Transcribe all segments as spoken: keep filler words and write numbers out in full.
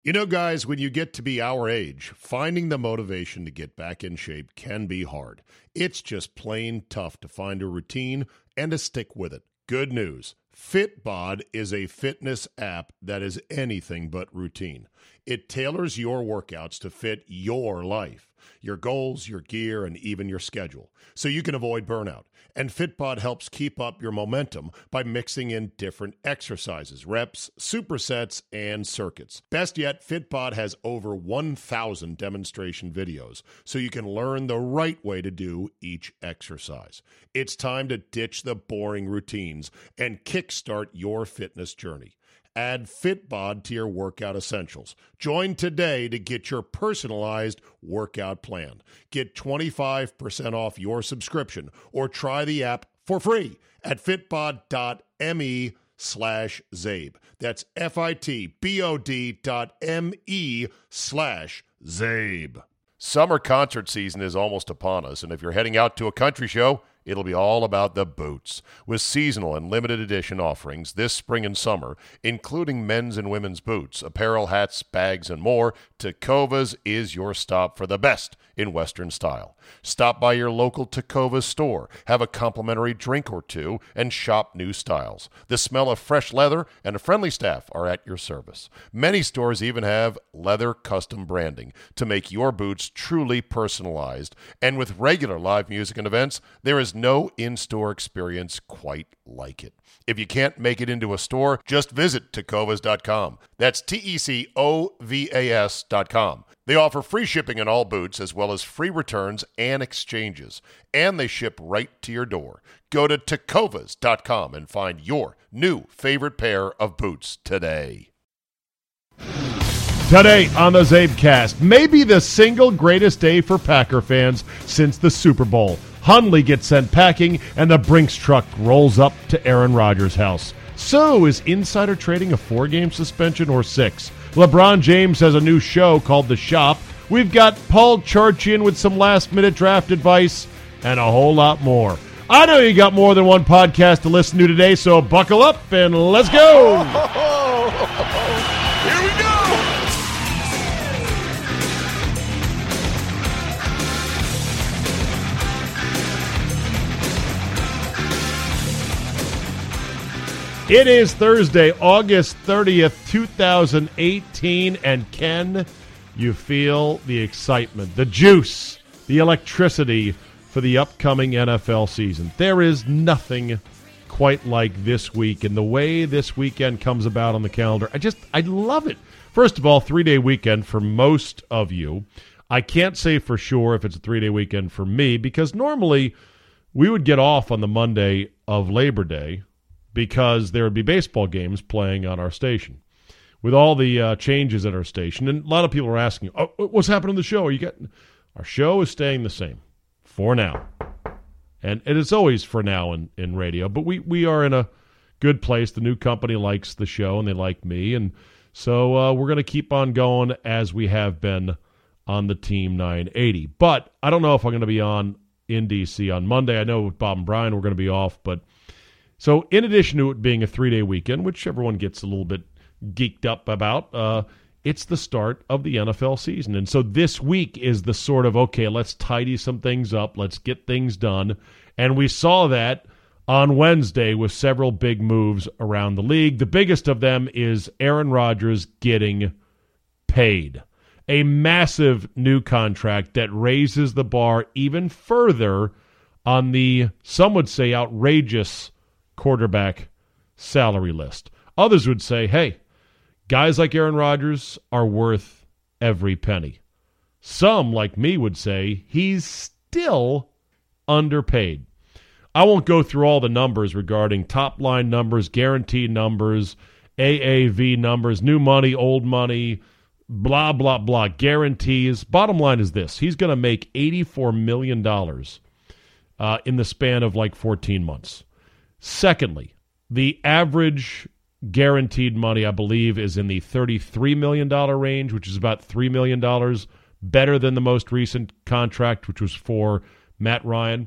You know, guys, when you get to be our age, finding the motivation to get back in shape can be hard. It's just plain tough to find a routine and to stick with it. Good news. Fitbod is a fitness app that is anything but routine. It tailors your workouts to fit your life, your goals, your gear, and even your schedule, so you can avoid burnout. And Fitbod helps keep up your momentum by mixing in different exercises, reps, supersets, and circuits. Best yet, Fitbod has over one thousand demonstration videos, so you can learn the right way to do each exercise. It's time to ditch the boring routines and kickstart your fitness journey. Add Fitbod to your workout essentials. Join today to get your personalized workout plan. Get twenty-five percent off your subscription or try the app for free at fitbod.me slash Zabe. That's F-I-T-B-O-D dot M-E slash Zabe. Summer concert season is almost upon us, and if you're heading out to a country show, it'll be all about the boots. With seasonal and limited edition offerings this spring and summer, including men's and women's boots, apparel, hats, bags, and more, Tecovas is your stop for the best in Western style. Stop by your local Tecovas store, have a complimentary drink or two, and shop new styles. The smell of fresh leather and a friendly staff are at your service. Many stores even have leather custom branding to make your boots truly personalized. And with regular live music and events, there is no in-store experience quite like it. If you can't make it into a store, just visit Tecovas dot com. That's T E C O V A S dot com. They offer free shipping on all boots as well as free returns and exchanges. And they ship right to your door. Go to Tecovas dot com and find your new favorite pair of boots today. Today on the Zabecast, maybe the single greatest day for Packer fans since the Super Bowl. Hundley gets sent packing, and the Brinks truck rolls up to Aaron Rodgers' house. So, is insider trading a four-game suspension or six? LeBron James has a new show called The Shop. We've got Paul Charchian with some last-minute draft advice, and a whole lot more. I know you got more than one podcast to listen to today, so buckle up and let's go! Here we go! It is Thursday, August thirtieth, twenty eighteen, and can you feel the excitement, the juice, the electricity for the upcoming N F L season? There is nothing quite like this week, and the way this weekend comes about on the calendar, I just, I love it. First of all, three-day weekend for most of you. I can't say for sure if it's a three-day weekend for me, because normally we would get off on the Monday of Labor Day, because there would be baseball games playing on our station. With all the uh, changes at our station, and a lot of people are asking, oh, what's happening to the show? Are you getting? Our show is staying the same for now. And it is always for now in, in radio, but we, we are in a good place. The new company likes the show, and they like me, and so uh, we're going to keep on going as we have been on the Team nine eighty. But I don't know if I'm going to be on in D C on Monday. I know with Bob and Brian we're going to be off, but so in addition to it being a three-day weekend, which everyone gets a little bit geeked up about, uh, it's the start of the N F L season. And so this week is the sort of, okay, let's tidy some things up, let's get things done. And we saw that on Wednesday with several big moves around the league. The biggest of them is Aaron Rodgers getting paid. A massive new contract that raises the bar even further on the, some would say, outrageous quarterback salary list. Others would say, hey, guys like Aaron Rodgers are worth every penny. Some, like me, would say he's still underpaid. I won't go through all the numbers regarding top-line numbers, guaranteed numbers, A A V numbers, new money, old money, blah, blah, blah, guarantees. Bottom line is this. He's going to make eighty-four million dollars uh, in the span of like fourteen months. Secondly, the average guaranteed money, I believe, is in the thirty-three million dollars range, which is about three million dollars better than the most recent contract, which was for Matt Ryan.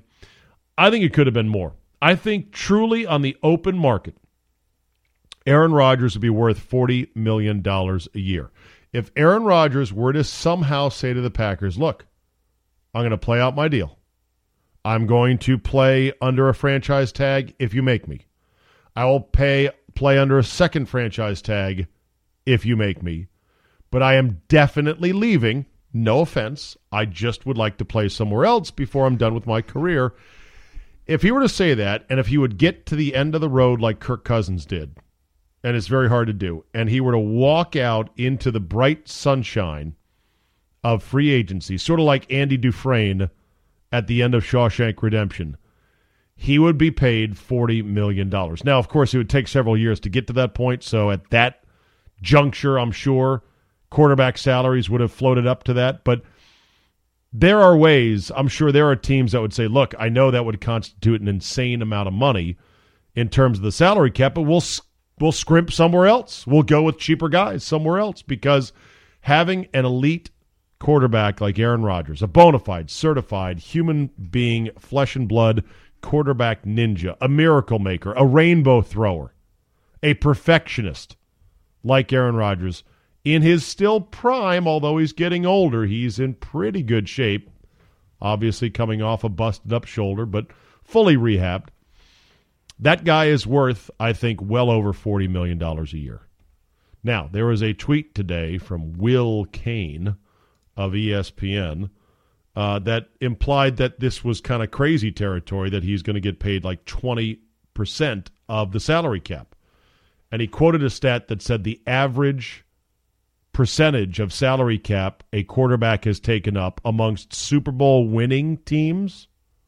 I think it could have been more. I think truly on the open market, Aaron Rodgers would be worth forty million dollars a year. If Aaron Rodgers were to somehow say to the Packers, look, I'm going to play out my deal. I'm going to play under a franchise tag if you make me. I will pay play under a second franchise tag if you make me. But I am definitely leaving. No offense. I just would like to play somewhere else before I'm done with my career. If he were to say that, and if he would get to the end of the road like Kirk Cousins did, and it's very hard to do, and he were to walk out into the bright sunshine of free agency, sort of like Andy Dufresne at the end of Shawshank Redemption, he would be paid forty million dollars. Now, of course, it would take several years to get to that point, so at that juncture, I'm sure quarterback salaries would have floated up to that, but there are ways, I'm sure there are teams that would say, look, I know that would constitute an insane amount of money in terms of the salary cap, but we'll we'll scrimp somewhere else. We'll go with cheaper guys somewhere else, because having an elite quarterback like Aaron Rodgers, a bona fide, certified, human being, flesh and blood quarterback ninja, a miracle maker, a rainbow thrower, a perfectionist like Aaron Rodgers, in his still prime, although he's getting older, he's in pretty good shape, obviously coming off a busted-up shoulder, but fully rehabbed. That guy is worth, I think, well over forty million dollars a year. Now, there was a tweet today from Will Kane of E S P N uh, that implied that this was kind of crazy territory, that he's going to get paid like twenty percent of the salary cap. And he quoted a stat that said the average percentage of salary cap a quarterback has taken up amongst Super Bowl winning teams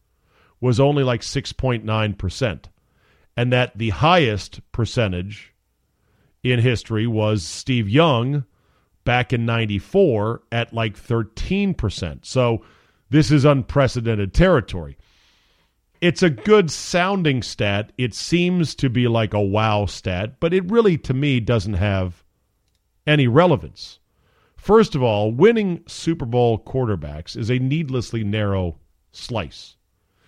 was only like six point nine percent. And that the highest percentage in history was Steve Young back in ninety-four at like thirteen percent. So this is unprecedented territory. It's a good sounding stat. It seems to be like a wow stat, but it really, to me, doesn't have any relevance. First of all, winning Super Bowl quarterbacks is a needlessly narrow slice.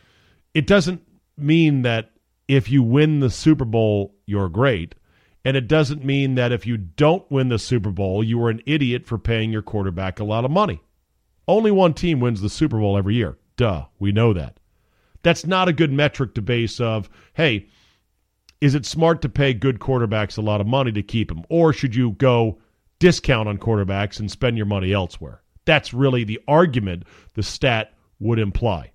It doesn't mean that if you win the Super Bowl, you're great. And it doesn't mean that if you don't win the Super Bowl, you were an idiot for paying your quarterback a lot of money. Only one team wins the Super Bowl every year. Duh, we know that. That's not a good metric to base of, hey, is it smart to pay good quarterbacks a lot of money to keep them? Or should you go discount on quarterbacks and spend your money elsewhere? That's really the argument the stat would imply.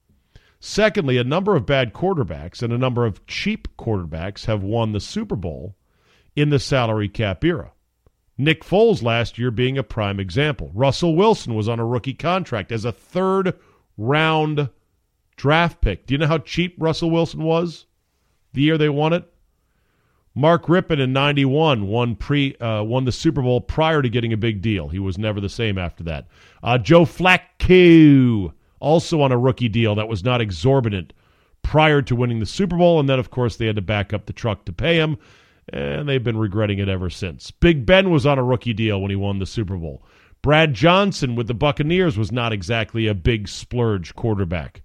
Secondly, a number of bad quarterbacks and a number of cheap quarterbacks have won the Super Bowl in the salary cap era. Nick Foles last year being a prime example. Russell Wilson was on a rookie contract as a third-round draft pick. Do you know how cheap Russell Wilson was the year they won it? Mark Rippon in ninety-one won pre uh, won the Super Bowl prior to getting a big deal. He was never the same after that. Uh, Joe Flacco, also on a rookie deal that was not exorbitant prior to winning the Super Bowl, and then, of course, they had to back up the truck to pay him, and they've been regretting it ever since. Big Ben was on a rookie deal when he won the Super Bowl. Brad Johnson with the Buccaneers was not exactly a big splurge quarterback.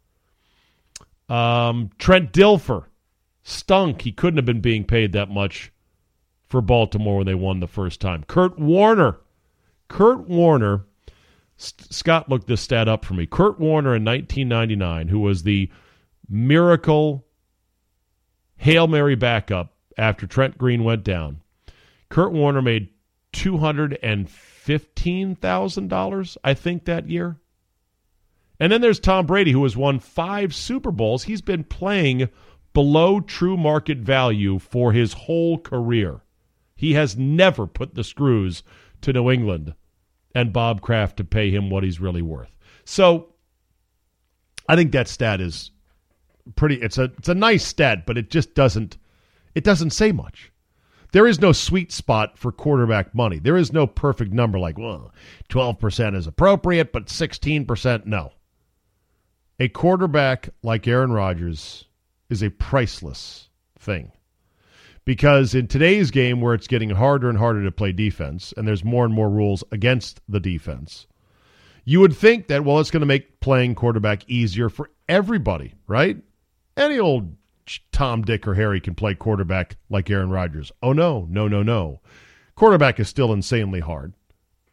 Um, Trent Dilfer stunk. He couldn't have been being paid that much for Baltimore when they won the first time. Kurt Warner. Kurt Warner, Scott looked this stat up for me. Kurt Warner in nineteen ninety-nine, who was the miracle Hail Mary backup after Trent Green went down. Kurt Warner made two hundred fifteen thousand dollars, I think, that year. And then there's Tom Brady, who has won five Super Bowls. He's been playing below true market value for his whole career. He has never put the screws to New England and Bob Kraft to pay him what he's really worth. So I think that stat is pretty, it's a it's a nice stat, but it just doesn't it doesn't say much. There is no sweet spot for quarterback money. There is no perfect number like, well, twelve percent is appropriate, but sixteen percent no. A quarterback like Aaron Rodgers is a priceless thing. Because in today's game where it's getting harder and harder to play defense, and there's more and more rules against the defense, you would think that, well, it's going to make playing quarterback easier for everybody, right? Any old Tom, Dick, or Harry can play quarterback like Aaron Rodgers. Oh, no, no, no, no. Quarterback is still insanely hard.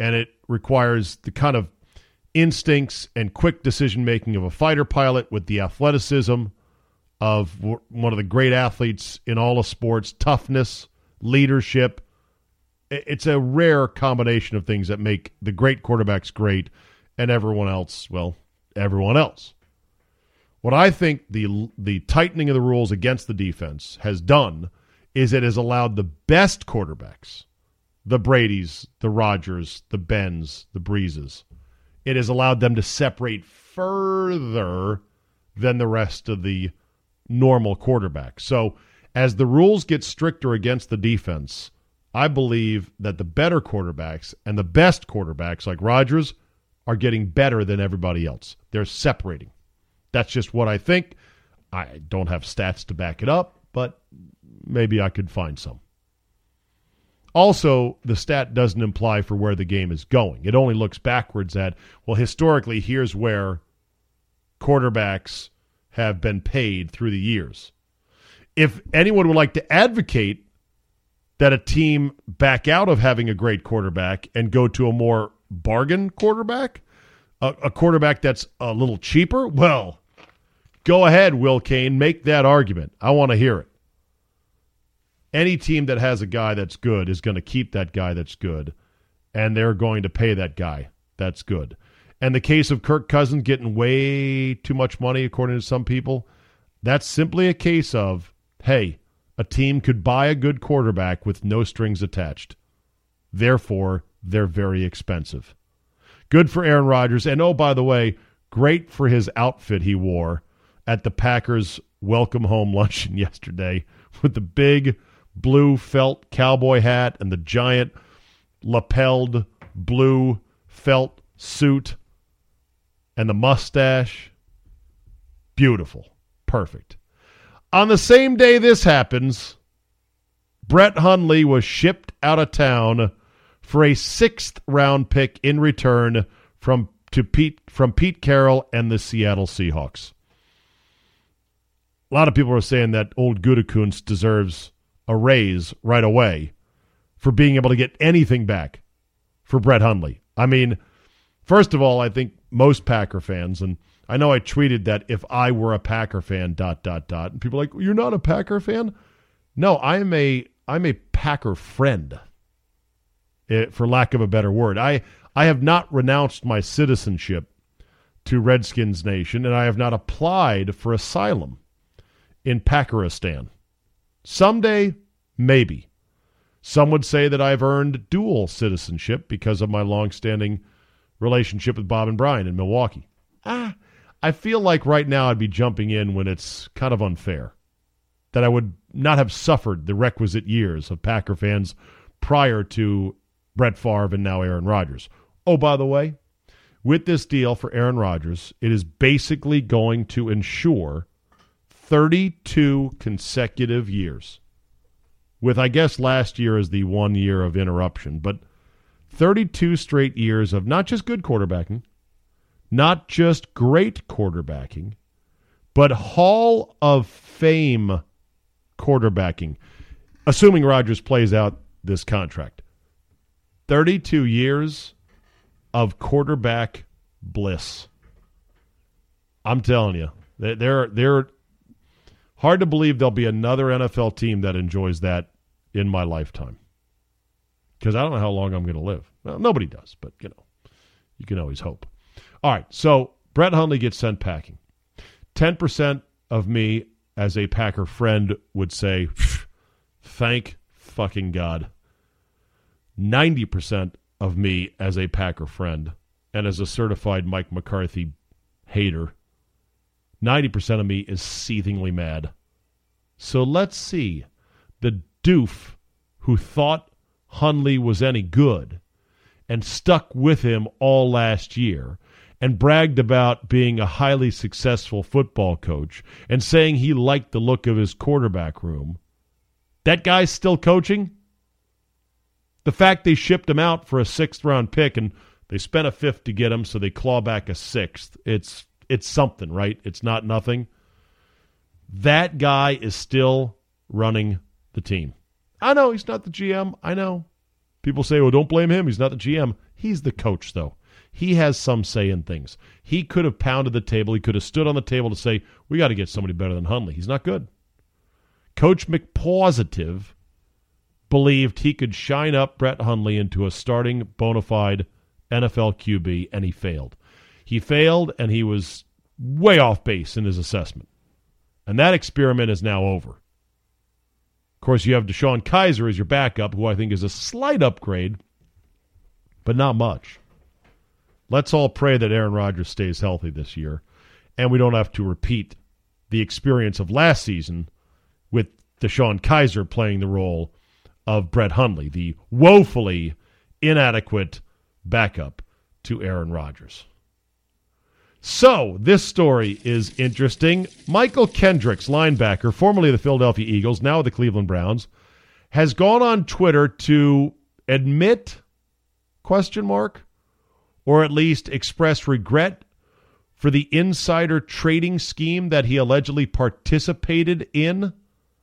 and it requires the kind of instincts and quick decision-making of a fighter pilot with the athleticism of one of the great athletes in all of sports, toughness, leadership. It's a rare combination of things that make the great quarterbacks great and everyone else, well, everyone else. What I think the the tightening of the rules against the defense has done is it has allowed the best quarterbacks, the Bradys, the Rodgers, the Bens, the Breezes, it has allowed them to separate further than the rest of the normal quarterbacks. So as the rules get stricter against the defense, I believe that the better quarterbacks and the best quarterbacks like Rodgers are getting better than everybody else. They're separating. That's just what I think. I don't have stats to back it up, but maybe I could find some. Also, the stat doesn't imply for where the game is going. It only looks backwards at, well, historically, here's where quarterbacks have been paid through the years. If anyone would like to advocate that a team back out of having a great quarterback and go to a more bargain quarterback, a, a quarterback that's a little cheaper, well, go ahead, Will Kane, make that argument. I want to hear it. Any team that has a guy that's good is going to keep that guy that's good, and they're going to pay that guy that's good. And the case of Kirk Cousins getting way too much money, according to some people, that's simply a case of, hey, a team could buy a good quarterback with no strings attached. Therefore, they're very expensive. Good for Aaron Rodgers. And, oh, by the way, great for his outfit he wore at the Packers welcome home luncheon yesterday with the big blue felt cowboy hat and the giant lapelled blue felt suit and the mustache. Beautiful. Perfect. On the same day this happens, Brett Hundley was shipped out of town for a sixth round pick in return from to Pete from Pete Carroll and the Seattle Seahawks. A lot of people are saying that old Gutekunst deserves a raise right away for being able to get anything back for Brett Hundley. I mean, first of all, I think most Packer fans, and I know I tweeted that if I were a Packer fan, dot, dot, dot, and people are like, you're not a Packer fan? No, I'm a I'm a Packer friend, for lack of a better word. I, I have not renounced my citizenship to Redskins Nation, and I have not applied for asylum in Packeristan. Someday, maybe. Some would say that I've earned dual citizenship because of my long-standing relationship with Bob and Brian in Milwaukee. Ah, I feel like right now I'd be jumping in when it's kind of unfair, that I would not have suffered the requisite years of Packer fans prior to Brett Favre and now Aaron Rodgers. Oh, by the way, with this deal for Aaron Rodgers, it is basically going to ensure thirty-two consecutive years, with, I guess, last year as the one year of interruption, but thirty-two straight years of not just good quarterbacking, not just great quarterbacking, but Hall of Fame quarterbacking, assuming Rodgers plays out this contract. thirty-two years of quarterback bliss. I'm telling you, they're, they're hard to believe there'll be another N F L team that enjoys that in my lifetime. Because I don't know how long I'm going to live. Well, nobody does, but, you know, you can always hope. All right, so Brett Hundley gets sent packing. ten percent of me as a Packer friend would say, thank fucking God. ninety percent of me as a Packer friend and as a certified Mike McCarthy hater, ninety percent of me is seethingly mad. So let's see. The doof who thought Hundley was any good and stuck with him all last year and bragged about being a highly successful football coach and saying he liked the look of his quarterback room, that guy's still coaching? The fact they shipped him out for a sixth-round pick and they spent a fifth to get him, so they claw back a sixth. It's it's something, right? It's not nothing. That guy is still running the team. I know he's not the G M. I know. People say, well, don't blame him. He's not the G M. He's the coach, though. He has some say in things. He could have pounded the table. He could have stood on the table to say, we got to get somebody better than Hundley. He's not good. Coach McPositive believed he could shine up Brett Hundley into a starting bona fide N F L Q B, and he failed. He failed, and he was way off base in his assessment. And that experiment is now over. Of course, you have DeShone Kizer as your backup, who I think is a slight upgrade, but not much. Let's all pray that Aaron Rodgers stays healthy this year, and we don't have to repeat the experience of last season with DeShone Kizer playing the role of Brett Hundley, the woefully inadequate backup to Aaron Rodgers. So, this story is interesting. Michael Kendricks, linebacker, formerly of the Philadelphia Eagles, now the Cleveland Browns, has gone on Twitter to admit, question mark, or at least express regret for the insider trading scheme that he allegedly participated in.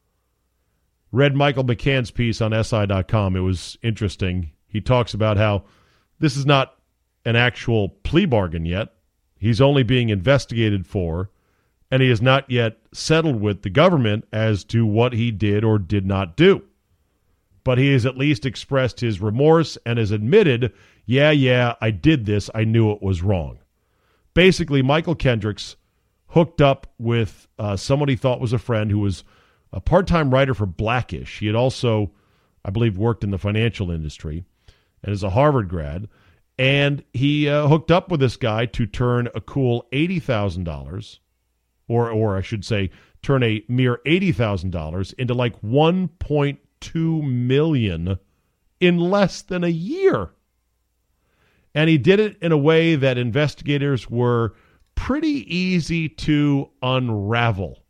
Read Michael McCann's piece on S I dot com. It was interesting. He talks about how this is not an actual plea bargain yet. He's only being investigated for, and he has not yet settled with the government as to what he did or did not do. But he has at least expressed his remorse and has admitted, yeah, yeah, I did this. I knew it was wrong. Basically, Michael Kendricks hooked up with uh, someone he thought was a friend who was a part-time writer for Blackish. He had also, I believe, worked in the financial industry and is a Harvard grad. And he uh, hooked up with this guy to turn a cool eighty thousand dollars, or or I should say, turn a mere eighty thousand dollars into like one point two million dollars in less than a year. And he did it in a way that investigators were pretty easy to unravel.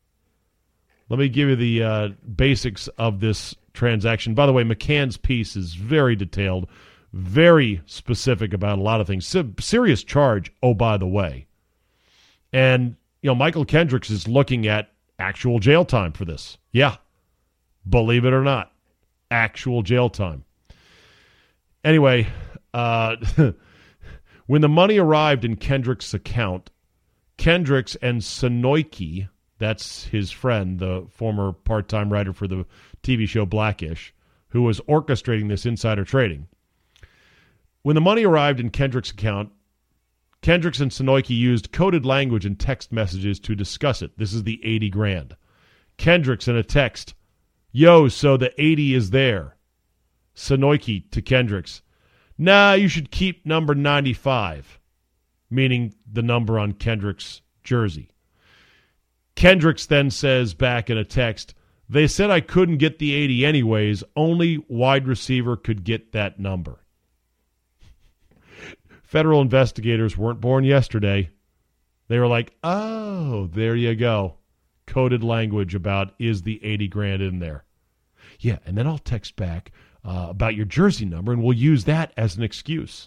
Let me give you the uh, basics of this transaction. By the way, McCann's piece is very detailed, very specific about a lot of things. Se- serious charge, oh, by the way. And, you know, Michael Kendricks is looking at actual jail time for this. Yeah, believe it or not, actual jail time. Anyway, uh, when the money arrived in Kendricks' account, Kendricks and Sonoiki, that's his friend, the former part-time writer for the T V show Blackish, who was orchestrating this insider trading. When the money arrived in Kendricks' account, Kendricks and Sonoiki used coded language and text messages to discuss it. This is the eighty grand. Kendricks in a text, yo, so the eighty is there. Sonoiki to Kendricks, nah, you should keep number ninety-five, meaning the number on Kendricks' jersey. Kendricks then says back in a text, they said I couldn't get the eighty anyways, only wide receiver could get that number. Federal investigators weren't born yesterday. They were like, oh, there you go. Coded language about is the eighty grand in there. Yeah, and then I'll text back uh, about your jersey number, and we'll use that as an excuse.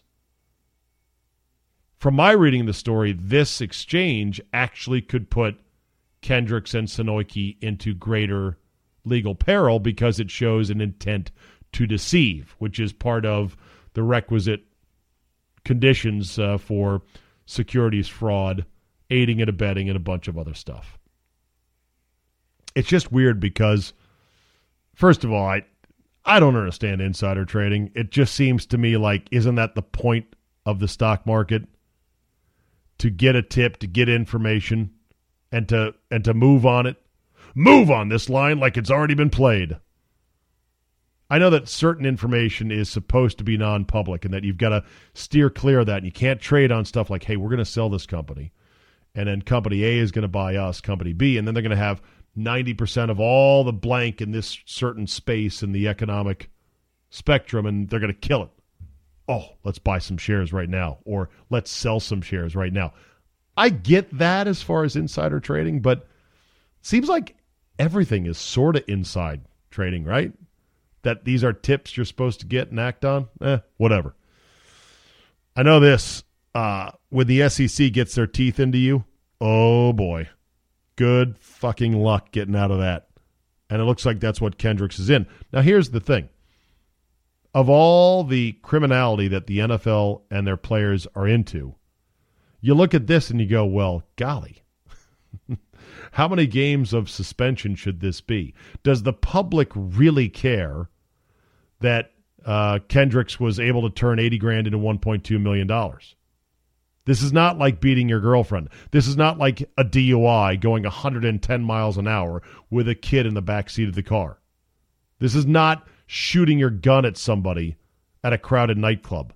From my reading of the story, this exchange actually could put Kendricks and Sonoiki into greater legal peril because it shows an intent to deceive, which is part of the requisite conditions uh, for securities fraud, aiding and abetting, and a bunch of other stuff. It's just weird because, first of all, I I don't understand insider trading. It just seems to me like, isn't that the point of the stock market? To get a tip, to get information, and to and to move on it. Move on this line like it's already been played. I know that certain information is supposed to be non-public and that you've got to steer clear of that. And you can't trade on stuff like, hey, we're going to sell this company. And then company A is going to buy us, company B. And then they're going to have ninety percent of all the blank in this certain space in the economic spectrum, and they're going to kill it. Oh, let's buy some shares right now, or let's sell some shares right now. I get that as far as insider trading, but it seems like everything is sort of inside trading, right? That these are tips you're supposed to get and act on? Eh, whatever. I know this. Uh, when the S E C gets their teeth into you, oh boy. Good fucking luck getting out of that. And it looks like that's what Kendricks is in. Now, here's the thing. of all the criminality that the N F L and their players are into, you look at this and you go, well, golly, how many games of suspension should this be? Does the public really care that uh, Kendricks was able to turn eighty grand into one point two million dollars? This is not like beating your girlfriend. This is not like a D U I going one hundred ten miles an hour with a kid in the back seat of the car. This is not shooting your gun at somebody at a crowded nightclub.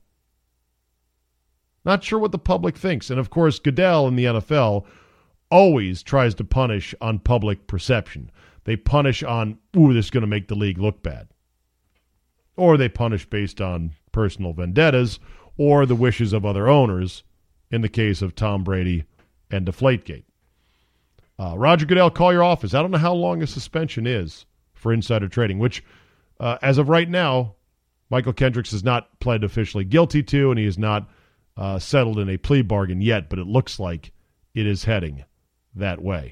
Not sure what the public thinks. And, of course, Goodell in the N F L always tries to punish on public perception. They punish on, ooh, this is going to make the league look bad. Or they punish based on personal vendettas or the wishes of other owners, in the case of Tom Brady and Deflategate. Uh, Roger Goodell, call your office. I don't know how long a suspension is for insider trading, which, uh, as of right now, Michael Kendricks has not pled officially guilty to, and he has not uh, settled in a plea bargain yet, but it looks like it is heading that way.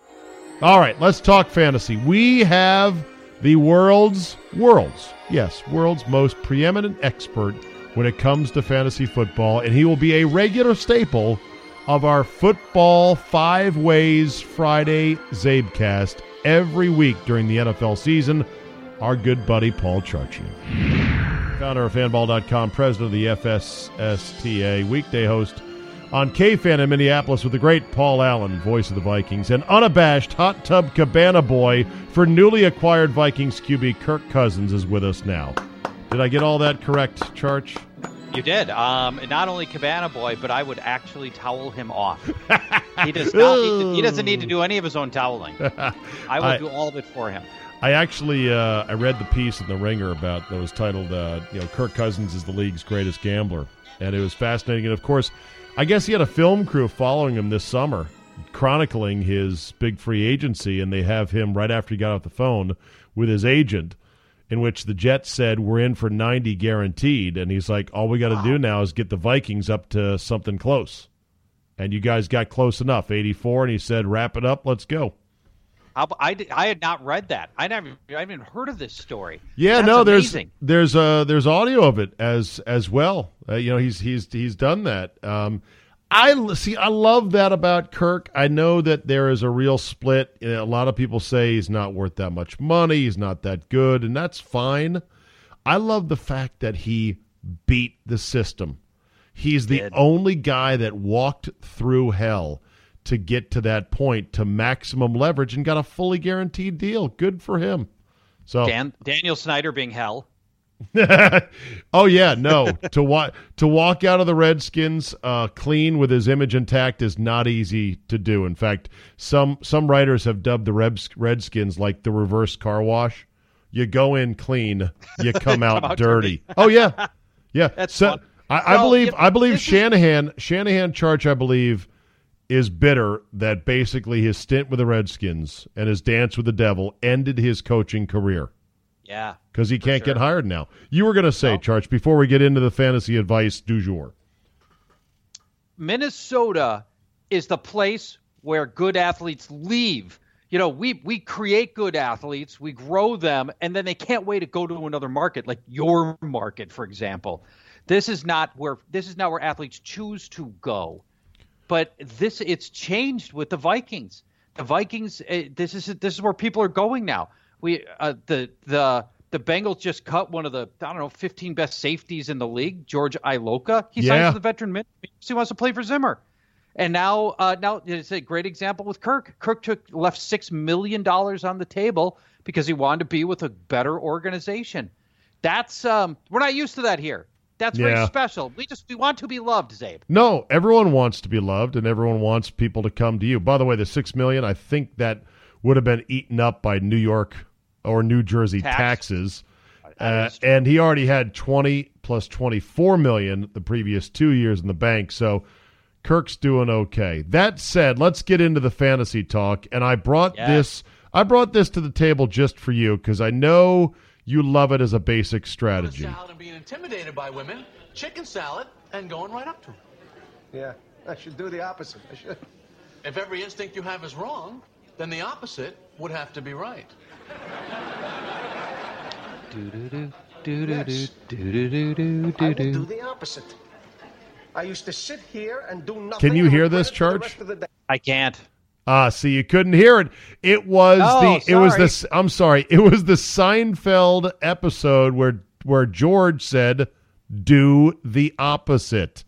All right, let's talk fantasy. We have the world's, world's, yes, world's most preeminent expert when it comes to fantasy football, and he will be a regular staple of our Football Five Ways Friday Zabecast every week during the N F L season, our good buddy Paul Charchian. Founder of Fanball dot com, president of the F S S T A, weekday host on K-Fan in Minneapolis with the great Paul Allen, voice of the Vikings, and unabashed hot tub cabana boy for newly acquired Vikings Q B Kirk Cousins is with us now. Did I get all that correct, Charch? You did. Um, not only cabana boy, but I would actually towel him off. He does not. Need to, he doesn't need to do any of his own toweling. I will I, do all of it for him. I actually uh, I read the piece in the Ringer about that was titled, uh, you know, Kirk Cousins is the league's greatest gambler, and it was fascinating. And of course, I guess he had a film crew following him this summer, chronicling his big free agency, and they have him right after he got off the phone with his agent, in which the Jets said, we're in for ninety guaranteed. And he's like, all we got to wow. do now is get the Vikings up to something close. And you guys got close enough, eighty-four. And he said, wrap it up. Let's go. I, did, I had not read that. I never, I haven't heard of this story. Yeah, That's no, amazing. there's there's uh, there's audio of it as as well. Uh, you know, he's he's he's done that. Um, I see. I love that about Kirk. I know that there is a real split. You know, a lot of people say he's not worth that much money. He's not that good, and that's fine. I love the fact that he beat the system. He's the Did. only guy that walked through hell to get to that point, to maximum leverage, and got a fully guaranteed deal. Good for him. So Dan, Daniel Snyder being hell. Oh yeah, no. to walk to walk out of the Redskins uh, clean with his image intact is not easy to do. In fact, some some writers have dubbed the Rebs, Redskins like the reverse car wash. You go in clean, you come out, come out dirty. dirty. Oh yeah, yeah. That's so, fun. I, I well, believe if, I believe is... Shanahan Shanahan Charge I believe is bitter that basically his stint with the Redskins and his dance with the devil ended his coaching career. Yeah. Because he can't sure. get hired now. You were going to say, no. Charch, before we get into the fantasy advice du jour. Minnesota is the place where good athletes leave. You know, we we create good athletes, we grow them, and then they can't wait to go to another market, like your market, for example. This is not where this is not where athletes choose to go. But this it's changed with the Vikings. The Vikings, uh, this is this is where people are going now. We uh, the the the Bengals just cut one of the I don't know fifteen best safeties in the league, George Iloka. He yeah. signs with the veteran minimum. He wants to play for Zimmer. And now, uh, now it's a great example with Kirk. Kirk took left six million dollars on the table because he wanted to be with a better organization. That's um, we're not used to that here. That's yeah. very special. We just we want to be loved, Zabe. No, everyone wants to be loved, and everyone wants people to come to you. By the way, the six million, I think that would have been eaten up by New York or New Jersey Tax. taxes, uh, and he already had twenty plus twenty-four million the previous two years in the bank. So Kirk's doing okay. That said, let's get into the fantasy talk. And I brought yes. this. I brought this to the table just for you because I know you love it as a basic strategy. Salad and being intimidated by women, chicken salad, and going right up to them. Yeah, I should do the opposite. I should. If every instinct you have is wrong, then the opposite would have to be right. Do do do Do do do Yes. do do do do I will do. do the opposite. I used to sit here and do nothing. Can you and hear regret this, it for the Church? rest of the day. I can't. Ah, see, you couldn't hear it. It was Oh, the. It was sorry. the. I'm sorry. It was the Seinfeld episode where where George said, "Do the opposite."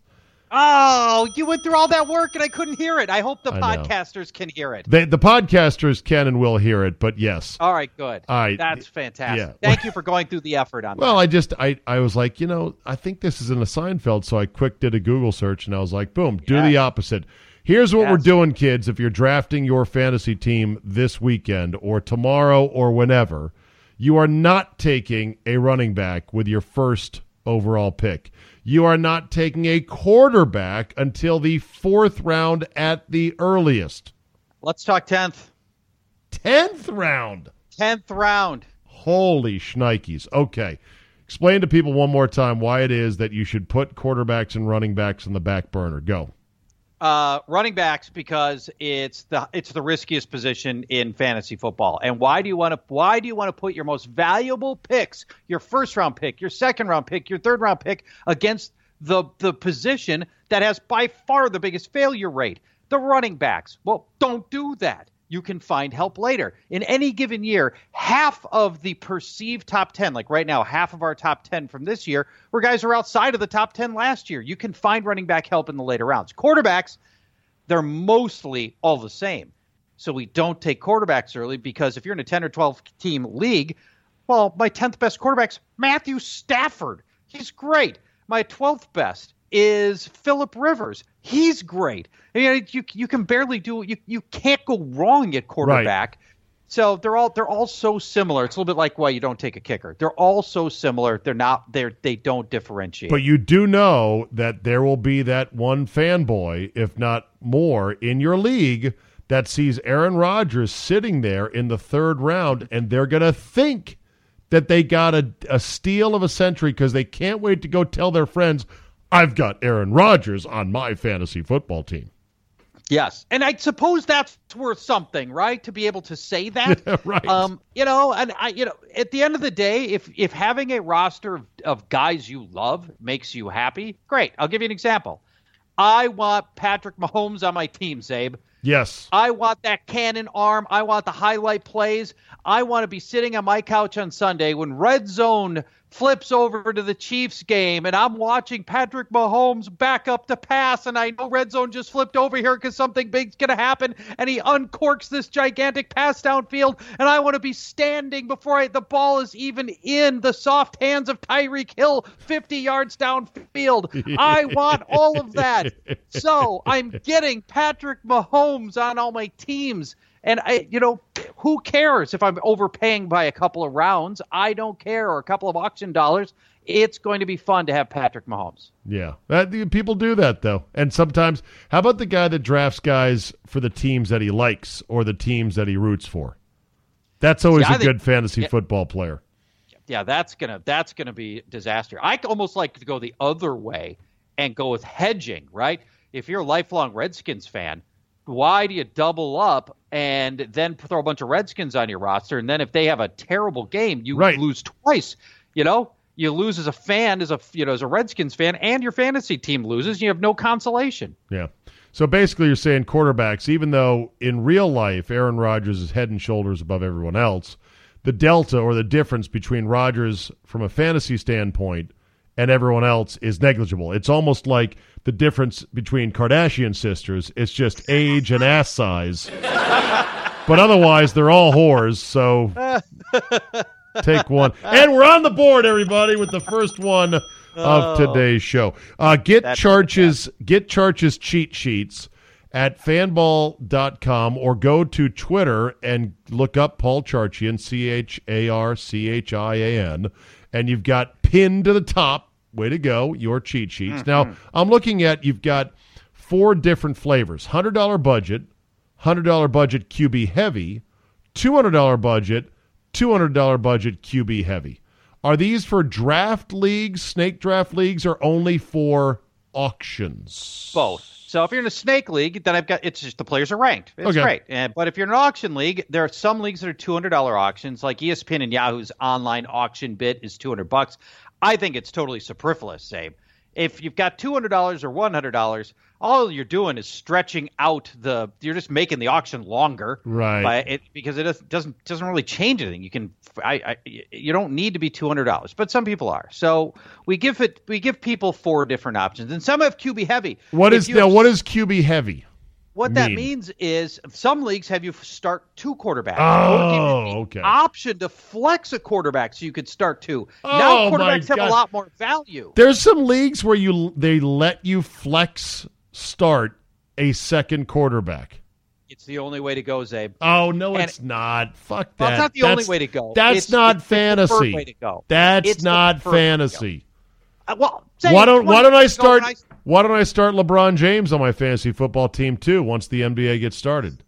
Oh, you went through all that work and I couldn't hear it. I hope the I know. podcasters can hear it. They, the podcasters can and will hear it, but yes. All right, good. All right. That's fantastic. Yeah. Thank you for going through the effort on Well, that. I just I, I was like, you know, I think this is in a Seinfeld, so I quick did a Google search and I was like, boom, do Yes. the opposite. Here's what we're Yes. doing, kids. If you're drafting your fantasy team this weekend or tomorrow or whenever, you are not taking a running back with your first overall pick. You are not taking a quarterback until the fourth round at the earliest. Let's talk tenth. Tenth round. tenth round. Holy shnikes. Okay. Explain to people one more time why it is that you should put quarterbacks and running backs on the back burner. Go. Uh, running backs because it's the it's the riskiest position in fantasy football. And why do you want to why do you want to put your most valuable picks, your first round pick, your second round pick, your third round pick against the the position that has by far the biggest failure rate, the running backs? Well, don't do that. You can find help later. In any given year, half of the perceived top ten, like right now, half of our top ten from this year were guys who are outside of the top ten last year. You can find running back help in the later rounds. Quarterbacks, they're mostly all the same. So we don't take quarterbacks early because if you're in a ten or twelve team league, well, my tenth best quarterback's Matthew Stafford. He's great. My twelfth best is Phillip Rivers. He's great. I mean, you you can barely do you you can't go wrong at quarterback. Right. So they're all they're all so similar. It's a little bit like why you don't take a kicker. They're all so similar. They're not they're they don't differentiate. But you do know that there will be that one fanboy, if not more, in your league that sees Aaron Rodgers sitting there in the third round, and they're gonna think that they got a, a steal of a century because they can't wait to go tell their friends, I've got Aaron Rodgers on my fantasy football team. Yes, and I suppose that's worth something, right? To be able to say that, yeah, right? Um, you know, and I, you know, at the end of the day, if if having a roster of, of guys you love makes you happy, great. I'll give you an example. I want Patrick Mahomes on my team, Zabe. Yes. I want that cannon arm. I want the highlight plays. I want to be sitting on my couch on Sunday when Red Zone flips over to the Chiefs game and I'm watching Patrick Mahomes back up to pass and I know Red Zone just flipped over here because something big's going to happen and he uncorks this gigantic pass downfield and I want to be standing before I, the ball is even in the soft hands of Tyreek Hill fifty yards downfield. I want all of that. So I'm getting Patrick Mahomes on all my teams. And, I, you know, who cares if I'm overpaying by a couple of rounds? I don't care, or a couple of auction dollars. It's going to be fun to have Patrick Mahomes. Yeah. That, people do that, though. And sometimes, how about the guy that drafts guys for the teams that he likes or the teams that he roots for? That's always See, a think, good fantasy yeah, football player. Yeah, that's gonna that's gonna be disaster. I almost like to go the other way and go with hedging, right? If you're a lifelong Redskins fan, why do you double up and then throw a bunch of Redskins on your roster? And then if they have a terrible game, you right. lose twice. You know, you lose as a fan, as a you know, as a Redskins fan, and your fantasy team loses. You have no consolation. Yeah. So basically, you're saying quarterbacks, even though in real life Aaron Rodgers is head and shoulders above everyone else, the delta or the difference between Rodgers from a fantasy standpoint and everyone else is negligible. It's almost like the difference between Kardashian sisters. It's just age and ass size. But otherwise, they're all whores, so take one. And we're on the board, everybody, with the first one of Oh. today's show. Uh, get That's Charch's get Charch's cheat sheets at fanball dot com or go to Twitter and look up Paul Charchian, C H A R C H I A N, and you've got pinned to the top, way to go, your cheat sheets. Mm-hmm. Now, I'm looking at, you've got four different flavors, one hundred dollars budget, one hundred dollars budget Q B heavy, two hundred dollars budget, two hundred dollars budget Q B heavy. Are these for draft leagues, snake draft leagues, or only for auctions? Both. So if you're in a snake league, then I've got it's just the players are ranked. It's Okay. great. And, but if you're in an auction league, there are some leagues that are two hundred dollars auctions, like E S P N and Yahoo's online auction bid is two hundred bucks. I think it's totally superfluous, Zabe. If you've got two hundred dollars or one hundred dollars, all you're doing is stretching out the – you're just making the auction longer. Right. By it, because it doesn't, doesn't doesn't really change anything. You can I, I you don't need to be two hundred dollars, but some people are. So we give it we give people four different options, and some have Q B heavy. What If is you now? have- What is Q B heavy? What that mean? means is some leagues have you start two quarterbacks. Oh, or give you the okay. option to flex a quarterback so you could start two. Oh, now my quarterbacks have God. a lot more value. There's some leagues where you they let you flex start a second quarterback. It's the only way to go, Zabe. Oh no, And- it's not. Fuck that. Well, it's not the only way to go. That's It's- not it's the preferred fantasy. way to go. That's It's the not preferred way to fantasy. Uh, well, Zabe, Why don't Why don't I go start? when I- Why don't I start LeBron James on my fantasy football team too? Once the N B A gets started.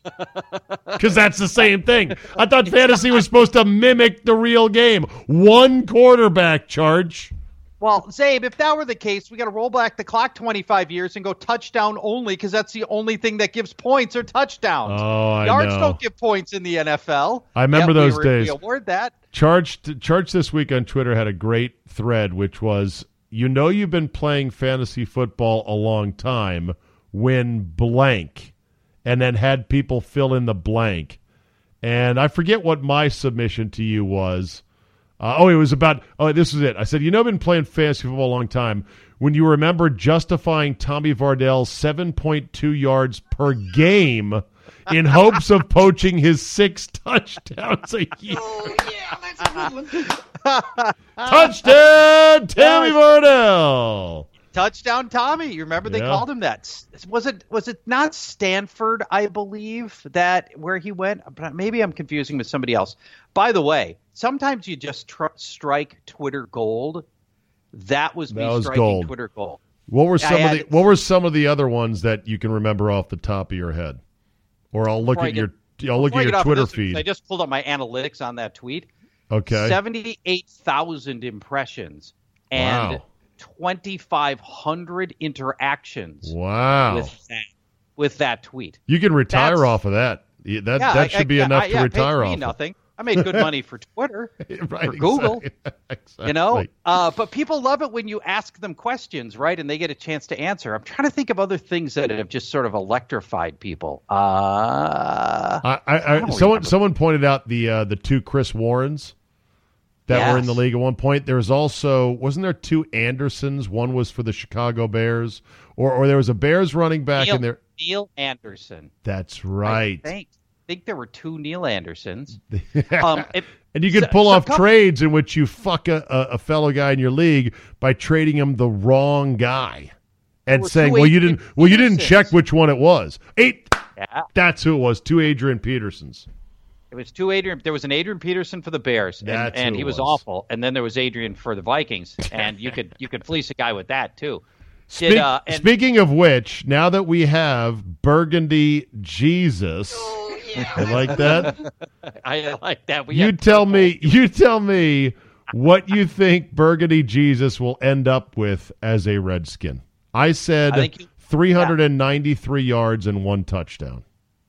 Because that's the same thing. I thought fantasy was supposed to mimic the real game. One quarterback charge. Well, Zabe, if that were the case, we got to roll back the clock twenty-five years and go touchdown only because that's the only thing that gives points or touchdowns. Oh, I Yards know. don't give points in the N F L. I remember Yet we those re- days. We award that. Charge Charge this week on Twitter had a great thread, which was, you know you've been playing fantasy football a long time when blank, and then had people fill in the blank. And I forget what my submission to you was. Uh, oh, it was about, oh, this is it. I said, you know, I've been playing fantasy football a long time. When you remember justifying Tommy Vardell's seven point two yards per game in hopes of poaching his six touchdowns a year. Oh, yeah, that's a good one. Touchdown, Tammy Vardell. Touchdown Tommy. You remember they Yeah. called him that. S- Was it was it not Stanford, I believe, that where he went? But maybe I'm confusing with somebody else. By the way, sometimes you just tr- strike Twitter gold. That was me That was striking gold. Twitter gold. What were I some of had- the What were some of the other ones that you can remember off the top of your head? Or I'll look Before I at get- your I'll look Before I at get your off of Twitter this, feed. I just pulled up my analytics on that tweet. Okay. seventy-eight thousand impressions and Wow. twenty-five hundred interactions Wow. with that with that tweet. You can retire That's- off of that. Yeah, That Yeah, that I- should I- be I- enough I- to yeah, it retire pays me off. nothing. I made good money for Twitter, Of. Right, for Google. exactly. Exactly. you know. Uh, but people love it when you ask them questions, right? And they get a chance to answer. I'm trying to think of other things that have just sort of electrified people. Uh, I, I, I, don't someone remember. someone pointed out the uh, the two Chris Warrens that were in the Yes. league at one point. There's also wasn't there two Andersons? One was for the Chicago Bears, or or there was a Bears running back Neil, in there. Neil Anderson. That's I right. think, think there were two Neil Andersons. Um, if- And you could So- pull so off couple- trades in which you fuck a, a, a fellow guy in your league by trading him the wrong guy and were saying, two "Well, you Adrian didn't. Well, you didn't Petersons. check which one it was." Eight. Yeah. That's who it was. Two Adrian Petersons. It was two Adrian. There was an Adrian Peterson for the Bears, and, That's and who he it was, was. awful. And then there was Adrian for the Vikings, and you could you could fleece a guy with that too. Speak, Did, uh, and- speaking of which, now that we have Burgundy Jesus, I like that. I like that. We You had tell purple. me. You tell me what you think Burgundy Jesus will end up with as a Redskin. I said I think you- three hundred ninety-three yards and one touchdown.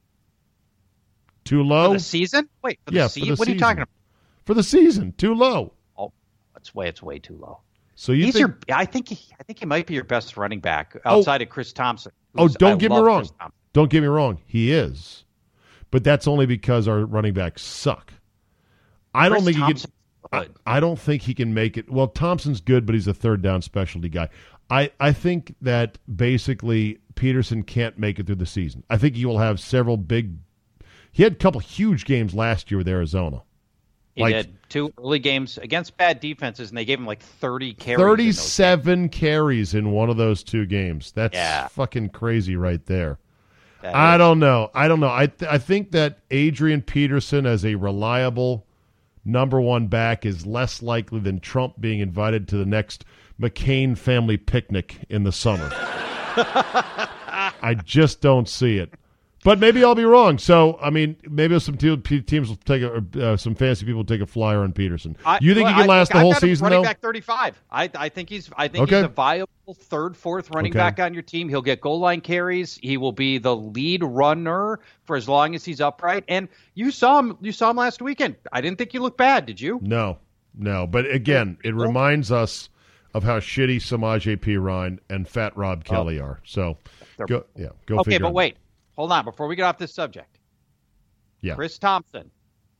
Too low? for the season. Wait, for the Yeah, for season. the What are you season. talking about? For the season, too low. Oh, that's way. It's way too low. So you He's think? your. I think. He, I think he might be your best running back outside of Chris Thompson. oh, who's- don't I get me love wrong. Chris Thompson. Don't get me wrong. He is, but that's only because our running backs suck. I don't Chris think he Thompson's can. good. I, I don't think he can make it. Well, Thompson's good, but he's a third down specialty guy. I, I think that basically Peterson can't make it through the season. I think he will have several big. He had a couple huge games last year with Arizona. He like- did two early games against bad defenses, and they gave him like thirty carries. in those thirty-seven carries in one of those two games. That's Yeah. fucking crazy right there. That I is- don't know. I don't know. I th- I think that Adrian Peterson as a reliable number one back is less likely than Trump being invited to the next McCain family picnic in the summer. I just don't see it. But maybe I'll be wrong. So, I mean, maybe some te- teams will take a, uh, some fancy people will take a flyer on Peterson. I, you think well, he can I, last I, the whole I've got him season, running though? back thirty-five. I, I think he's. I think Okay. he's a viable third, fourth running Okay. back on your team. He'll get goal line carries. He will be the lead runner for as long as he's upright. And you saw him. You saw him last weekend. I didn't think he looked bad. Did you? No, no. But again, it reminds us of how shitty Samaje Perine and Fat Rob Kelly are. So, go, yeah, go Okay, figure. but wait. Hold on. Before we get off this subject. Yeah. Chris Thompson.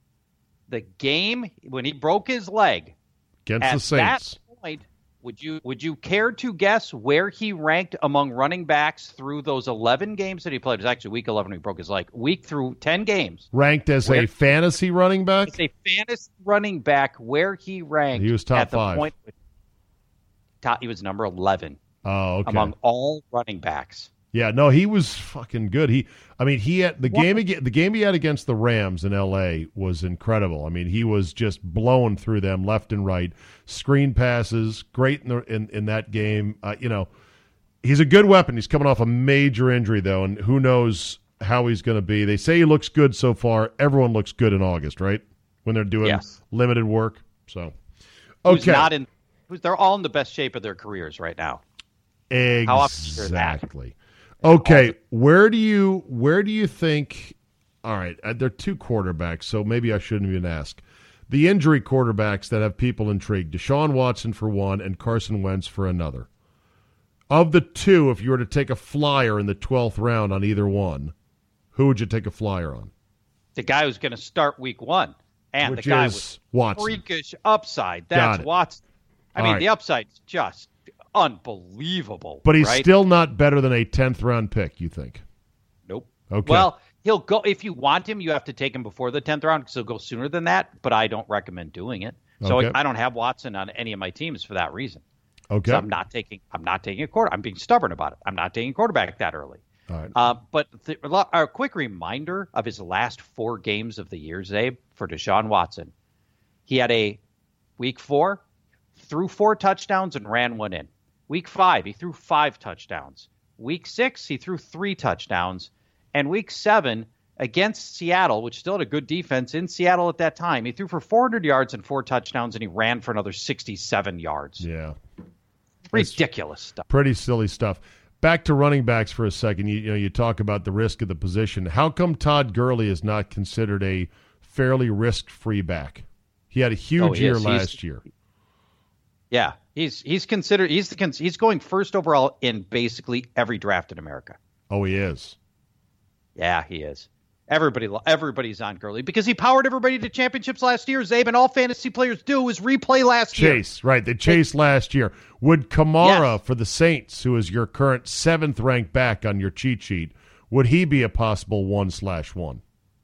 The game when he broke his leg. Against at the Saints. that point, would you would you care to guess where he ranked among running backs through those eleven games that he played? It was actually week eleven when he broke his leg. Week through ten games. Ranked as Where- a fantasy running back? It's a fantasy running back where he ranked. He was top at the five. Point, top, he was number eleven Oh, okay. among all running backs. Yeah, no, he was fucking good. He, I mean, he had the What? game again. The game he had against the Rams in L A was incredible. I mean, he was just blowing through them left and right. Screen passes, great in the, in, in that game. Uh, you know, he's a good weapon. He's coming off a major injury though, and who knows how he's going to be. They say he looks good so far. Everyone looks good in August, right? When they're doing Yes. limited work. So, Who's okay, not in? Who's they're all in the best shape of their careers right now. How often do you hear that? exactly. Okay, where do you where do you think? All right, uh, there are two quarterbacks, so maybe I shouldn't even ask. The injury quarterbacks that have people intrigued: Deshaun Watson for one, and Carson Wentz for another. Of the two, if you were to take a flyer in the twelfth round on either one, who would you take a flyer on? The guy who's going to start week one, and Which the guy is with Watson. freakish upside. Got That's it. Watson. I All mean, right. the upside's just unbelievable. But he's right? still not better than a tenth round pick, you think? Nope. Okay. Well, he'll go if you want him. You have to take him before the tenth round because he'll go sooner than that. But I don't recommend doing it. So Okay. I don't have Watson on any of my teams for that reason. Okay. So I'm not taking. I'm not taking a quarter. I'm being stubborn about it. I'm not taking a quarterback that early. All right. Uh, but the, a quick reminder of his last four games of the year, Zabe, for Deshaun Watson. He had a week four, threw four touchdowns and ran one in. Week five, he threw five touchdowns. Week six, he threw three touchdowns. And week seven, against Seattle, which still had a good defense in Seattle at that time, he threw for four hundred yards and four touchdowns, and he ran for another sixty-seven yards. Yeah. Ridiculous stuff. Pretty silly stuff. Back to running backs for a second. You, you know, you talk about the risk of the position. How come Todd Gurley is not considered a fairly risk-free back? He had a huge Oh, he year is. He's- last year. Yeah, he's he's considered he's the he's going first overall in basically every draft in America. Oh, he is. Yeah, he is. Everybody everybody's on Gurley because he powered everybody to championships last year. Zabe, and all fantasy players do is replay last year. Chase, right. They chased last year. Would Kamara Yes. for the Saints, who is your current seventh-ranked back on your cheat sheet, would he be a possible one slash one?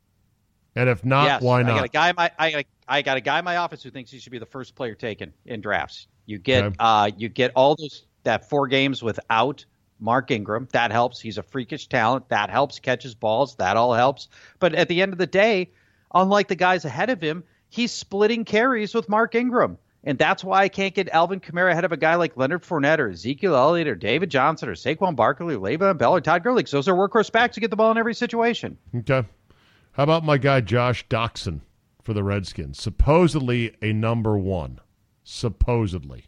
And if not, Yes, why I got not? a guy in my I got a, I got a guy in my office who thinks he should be the first player taken in drafts. You get Okay. uh you get all those that four games without Mark Ingram. That helps. He's a freakish talent. That helps. Catches balls. That all helps. But at the end of the day, unlike the guys ahead of him, he's splitting carries with Mark Ingram. And that's why I can't get Alvin Kamara ahead of a guy like Leonard Fournette or Ezekiel Elliott or David Johnson or Saquon Barkley or Le'Veon Bell or Todd Gurley. 'Cause those are workhorse backs to get the ball in every situation. Okay. How about my guy Josh Doxson for the Redskins? Supposedly a number one. Supposedly.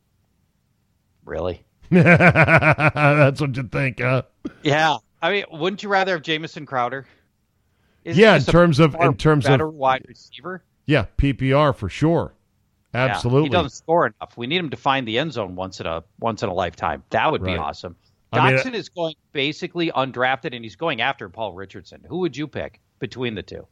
Really? That's what you think, huh? Yeah. I mean, wouldn't you rather have Jamison Crowder? Isn't Yeah, he in just a terms of far in terms better of wide receiver. yeah, P P R for sure. Yeah, Absolutely. he doesn't score enough. We need him to find the end zone once in a once in a lifetime. That would Right. be awesome. I mean, Doxson is going basically undrafted, and he's going after Paul Richardson. Who would you pick between the two?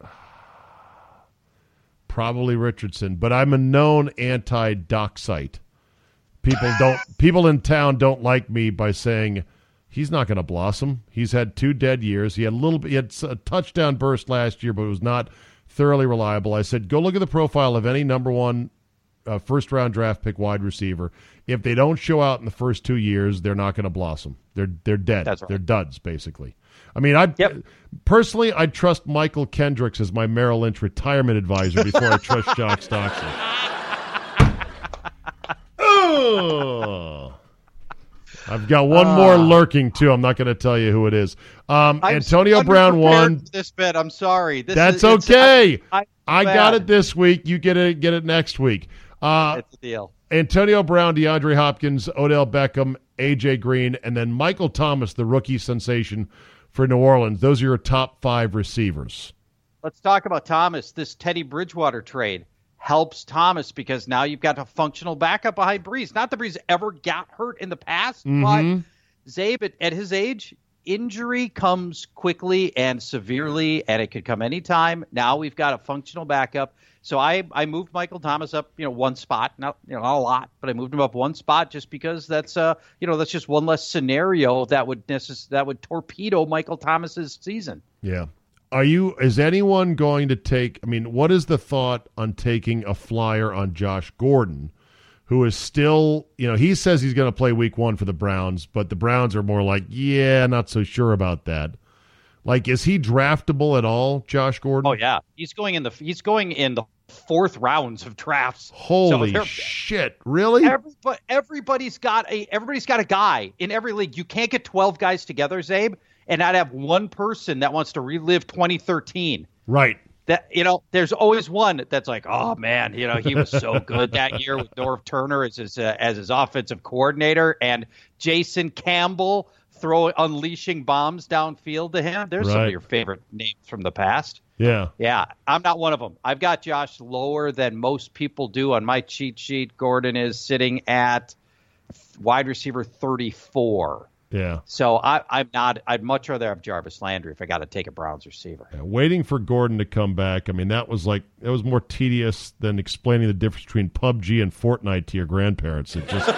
Probably Richardson, but I'm a known anti-Doxite. People don't. People in town don't like me by saying he's not going to blossom. He's had two dead years. He had a little. He had a touchdown burst last year, but it was not thoroughly reliable. I said, go look at the profile of any number one uh, first round draft pick wide receiver. If they don't show out in the first two years, they're not going to blossom. They're they're dead. That's right. They're duds, basically. I mean, I Yep. personally, I'd trust Michael Kendricks as my Merrill Lynch retirement advisor before I trust Jock Stockton. Oh. I've got one uh, more lurking, too. I'm not going to tell you who it is. Um, Antonio Brown won. This bit, I'm sorry. This That's is, okay. I, I, I got it this week. You get it, get it next week. Uh, It's a deal. Antonio Brown, DeAndre Hopkins, Odell Beckham, A J Green, and then Michael Thomas, the rookie sensation for New Orleans. Those are your top five receivers. Let's talk about Thomas. This Teddy Bridgewater trade helps Thomas because now you've got a functional backup behind Breeze. Not that Breeze ever got hurt in the past, mm-hmm. but Zabe, at, at his age, injury comes quickly and severely, and it could come anytime. Now we've got a functional backup. So I, I moved Michael Thomas up, you know, one spot, not you know not a lot, but I moved him up one spot just because that's uh you know that's just one less scenario that would necess- that would torpedo Michael Thomas's season. Yeah. Are you? Is anyone going to take? I mean, what is the thought on taking a flyer on Josh Gordon, who is still, you know, he says he's going to play Week One for the Browns, but the Browns are more like, yeah, not so sure about that. Like, is he draftable at all, Josh Gordon? Oh yeah, he's going in the he's going in the fourth rounds of drafts. Holy so shit! Really? Everybody, everybody's got a everybody's got a guy in every league. You can't get twelve guys together, Zabe, and not have one person that wants to relive twenty thirteen. Right. That you know, there's always one that's like, oh man, you know, he was so good that year with Norv Turner as his uh, as his offensive coordinator and Jason Campbell. Throw unleashing bombs downfield to him. There's right. some of your favorite names from the past. Yeah. Yeah. I'm not one of them. I've got Josh lower than most people do on my cheat sheet. Gordon is sitting at wide receiver thirty-four. Yeah. So I, I'm not, I'd much rather have Jarvis Landry if I got to take a Browns receiver. Yeah, waiting for Gordon to come back. I mean, that was like, it was more tedious than explaining the difference between P U B G and Fortnite to your grandparents. It just.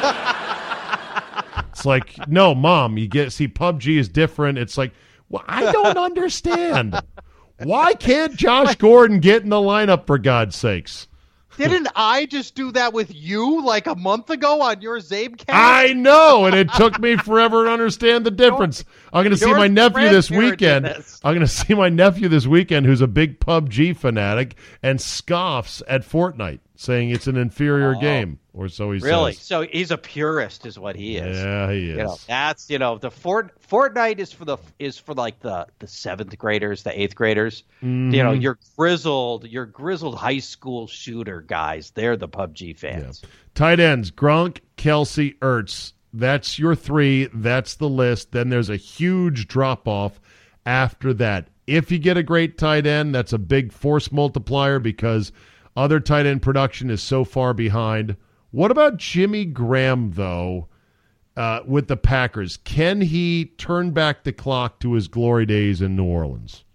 It's like, no, Mom, you get see P U B G is different. It's like, well, I don't understand. Why can't Josh Gordon get in the lineup, for God's sakes? Didn't I just do that with you like a month ago on your Zabecast? I know, and it took me forever to understand the difference. I'm going to see my nephew this weekend. I'm going to see my nephew this weekend, who's a big P U B G fanatic, and scoffs at Fortnite, saying it's an inferior oh. game, or so he really? says. So he's a purist, is what he is. Yeah, he is. You know, that's you know the Fort, Fortnite is for the is for like the, the seventh graders, the eighth graders. Mm-hmm. You know, your grizzled, your grizzled high school shooter guys. They're the P U B G fans. Yeah. Tight ends: Gronk, Kelsey, Ertz. That's your three. That's the list. Then there's a huge drop off after that. If you get a great tight end, that's a big force multiplier because other tight end production is so far behind. What about Jimmy Graham, though, uh, with the Packers? Can he turn back the clock to his glory days in New Orleans?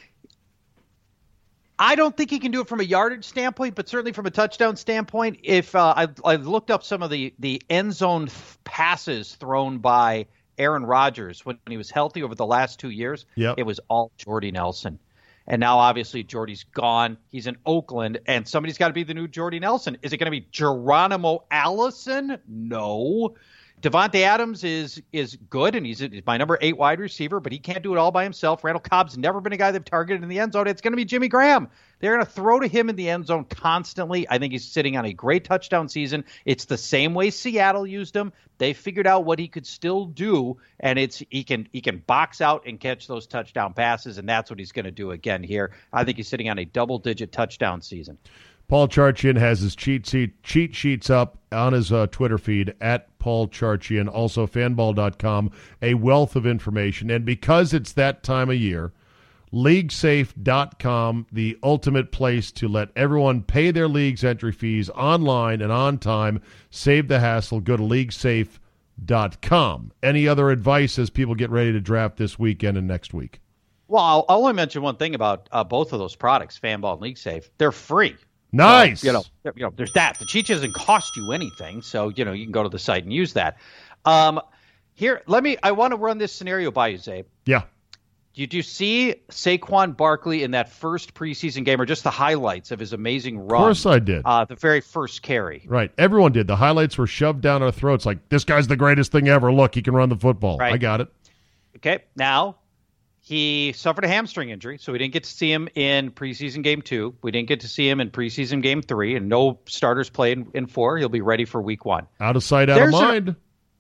I don't think he can do it from a yardage standpoint, but certainly from a touchdown standpoint. If uh, I, I looked up some of the, the end zone th- passes thrown by Aaron Rodgers when he was healthy over the last two years, yep. It was all Jordy Nelson. And now, obviously, Jordy's gone. He's in Oakland, and somebody's got to be the new Jordy Nelson. Is it going to be Geronimo Allison? No. Devontae Adams is is good, and he's, he's my number eight wide receiver, but he can't do it all by himself. Randall Cobb's never been a guy they've targeted in the end zone. It's going to be Jimmy Graham. They're going to throw to him in the end zone constantly. I think he's sitting on a great touchdown season. It's the same way Seattle used him. They figured out what he could still do, and it's he can he can box out and catch those touchdown passes, and that's what he's going to do again here. I think he's sitting on a double-digit touchdown season. Paul Charchian has his cheat sheet, cheat sheets up on his uh, Twitter feed, at Paul Charchian, also fanball dot com, a wealth of information. And because it's that time of year, league safe dot com, the ultimate place to let everyone pay their league's entry fees online and on time. Save the hassle. Go to league safe dot com. Any other advice as people get ready to draft this weekend and next week? Well, I'll, I'll only mention one thing about uh, both of those products, Fanball and League Safe. They're free. Nice. So, you know, you know, there's that. The cheat sheet doesn't cost you anything, so you know you can go to the site and use that. Um, here, let me. I want to run this scenario by you, Zabe. Yeah. Did you see Saquon Barkley in that first preseason game, or just the highlights of his amazing run? Of course I did. Uh, the very first carry. Right. Everyone did. The highlights were shoved down our throats like, this guy's the greatest thing ever. Look, he can run the football. Right. I got it. Okay. Now, he suffered a hamstring injury, so we didn't get to see him in preseason game two. We didn't get to see him in preseason game three, and no starters played in, in four. He'll be ready for week one. Out of sight, out There's of mind. A,